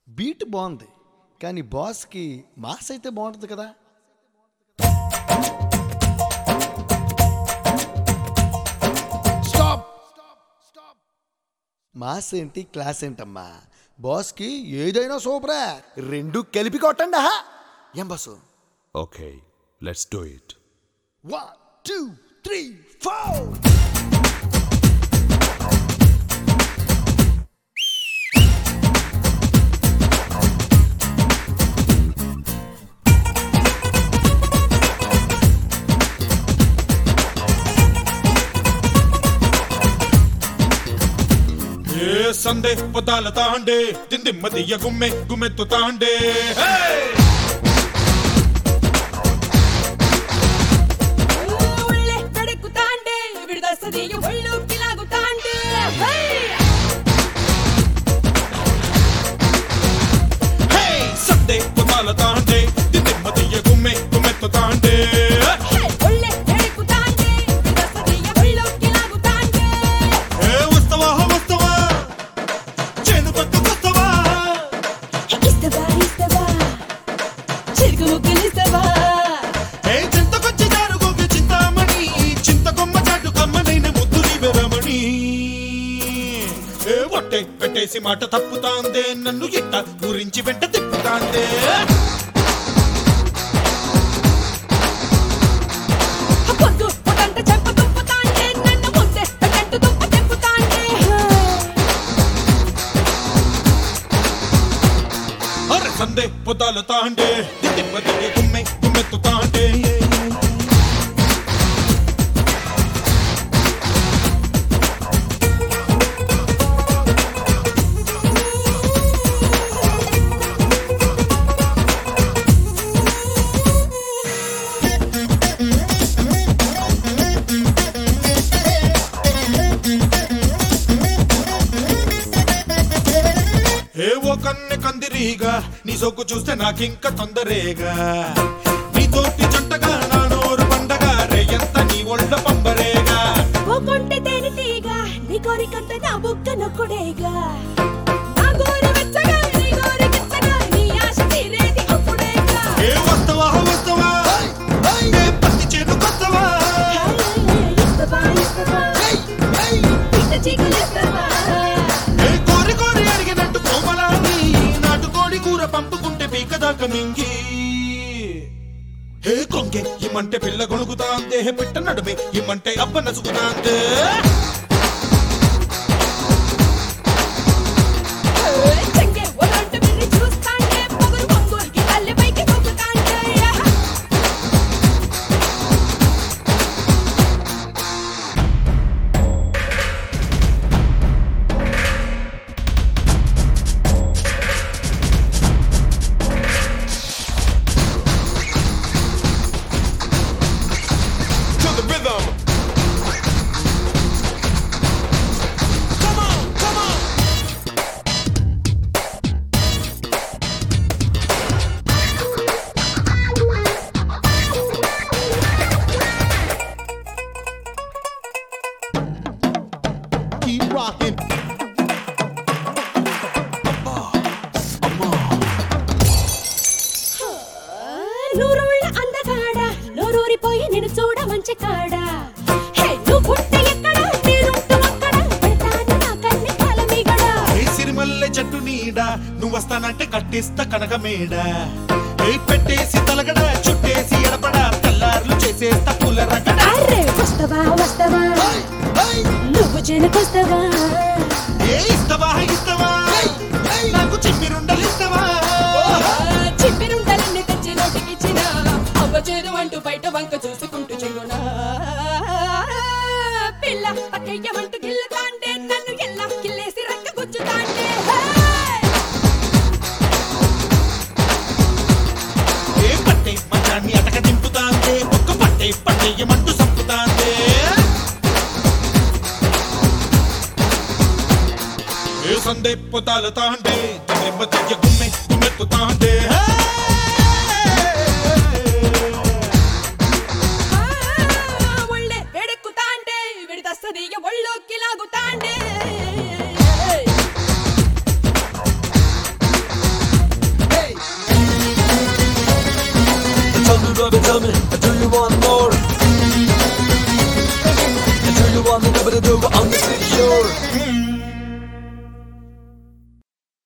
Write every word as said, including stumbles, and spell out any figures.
Beat బాగుంది, కానీ బాస్కి మాస్ అయితే బాగుంటుంది కదా. స్టాప్ మాస్ ఏంటి క్లాస్ ఏంటమ్మా, బాస్కి ఏదైనా సూపరా, రెండు కలిపి కొట్టండి. ఆహా ఏం boss? Okay, let's do it. One two three four. సందే పొదాల తాండే దిమ్మ గుమ్మె గుమ్మెత్తు తాండే. ಒಳ್ಳೆ ಕಡೆಕು ತಾಂಡೆ ಬಿಡದ ಸದಿಯ ಒಳ್ಳು ಕಿಲಾಗು ತಾಂಡೆ. ಸಂದೆ పొదాల తాండే దిమ్మ గుమ్మె గుమ్మెత్తు తాండే. ಒಳ್ಳೆ ಕಡೆಕು ತಾಂಡೆ ಬಿಡದ ಸದಿಯ ಒಳ್ಳು ಕಿಲಾಗು ತಾಂಡೆ. వస్తవా వస్తవా చేను పక్క వస్తవా, ఇస్తవా ఇస్తవా చిరుకు ముగ్గులిస్తవా. ఏ చింతకొచ్చి జారుగోగి చింతామణి, చింతకొమ్మ చాటు కమ్మనైన ముద్దులి వెరమణి. ఏ ఒట్టే పెట్టేసి మాట తప్పుతాందే, నన్ను ఇట్ట గురించి వెంట తిప్పుతాందే. పొద్దు పొదంట చెంప దుంప తాండే, నన్ను ముద్దే పెట్టంటు దుంప తెంపు తాండే. అరే సందే పొదాల తాండే దిమ్మ గుమ్మె గుమ్మెత్తు తాండే. ఏవో కన్నె కందిరీగా నీ సొక్కు చూస్తే నాకింక తొందరేగా. నీ తోటి జంటగా నా నోరు పండగ రేయంత నీ ఒళ్ళ పంబరేగా. ఓ కొంటె తేనెటీగా నీ కోరికంత నా బుక్క నొక్కుడేగా. నా గోరు వెచ్చగా నీ గోరు గిచ్చగా నీ ఆశ తీరేది అప్పుడేగా. ఏ వస్తవా వస్తవా ఏ పత్తి చేను కొత్తవా, ఇస్తవా ఇస్తవా పిట్ట చీకులిస్తవా. ఏ కోరి కోరి అడిగినట్టు కోమలాని, నాటుకోడి కూర పంపుకుంటే పీకదాకా మింగి. ఏ కొంగే ఇమ్మంటే పిల్ల గొణుగుతాందే, పిట్ట నడుమే ఇమ్మంటే అబ్బ నసుగుతాందే. చెంగే ఒలంట మిర్రి చూస్తాండే, పొగరు పొంగుకి తల్లి పైకి పొగుతాండే. To the rhythm. Come on, come on. Keep rocking. నూరుళ్ళ అందగాడ నోరూరిపోయి నేను చూడ మంచి కాడ. హే నువ్వు పుట్ట ఎక్కడ నేనుంటూ అక్కడ, పెడతాను నా కన్ని కాలమీగడ. ఏ సిరిమల్లె చెట్టు నీడ నువ్వు వస్తానంటే కట్టిస్తా కనక మేడ. ఏ పెట్టేసి తలగడ చుట్టేసి ఎడపడ, తెల్లార్లు చేసేస్తా పూల రగడ. అరే వస్తవా వస్తవా నువ్వు చేనుకొస్తవా. ఏ ఇస్తవా ఇస్తవా నాకు చిమ్మిరుండలు ఇస్తవా. చిప్పిరుండలన్నీ తెచ్చి నోటికిచ్చిన, అవ్వ చేదు అంటూ బయట వంక చూసుకుంటూ చెయ్యునా. పిల్ల పక్కయ్యమంటూ గిల్లుతాండే, నన్ను ఎల్లా కిల్లేసి రక్క గుచ్చుతాండే. ఏ పట్టే మంచాన్ని అటక దింపుతాందే, ఒక్క పట్టే పట్టేయమంటూ సంపుతాందే. ఏ సందే పొతాల తాండే దిమ్మ గుమ్మె గుమ్మెత్తు తాండే.